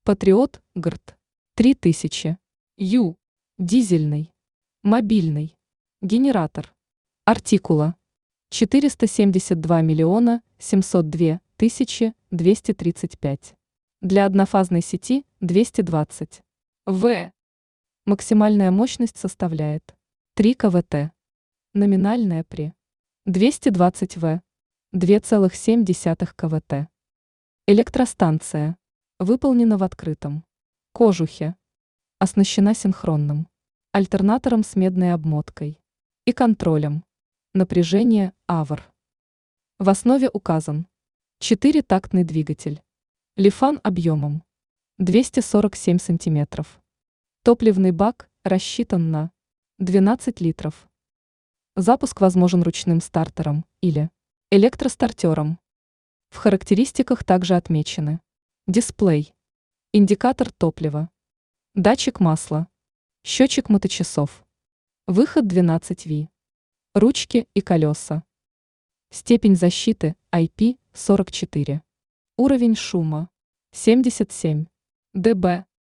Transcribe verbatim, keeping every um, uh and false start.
Патриот ГРТ три тысячи. Ю. Дизельный. Мобильный. Генератор. Артикула. четыреста семьдесят два миллиона семьсот две тысячи двести тридцать пять. Для однофазной сети двести двадцать ватт. Максимальная мощность составляет три киловатта. Номинальная при двести двадцать ватт два целых семь десятых киловатта. Электростанция. Выполнена в открытом кожухе. Оснащена синхронным альтернатором с медной обмоткой и контролем напряжения АВР. В основе указан четырехтактный двигатель. Лифан объемом двести сорок семь сантиметров. Топливный бак рассчитан на двенадцать литров. Запуск возможен ручным стартером или электростартером. В характеристиках также отмечены дисплей, индикатор топлива, датчик масла, счетчик моточасов, выход двенадцать ватт, ручки и колеса. Степень защиты ай пи сорок четыре. Уровень шума семьдесят семь дБ.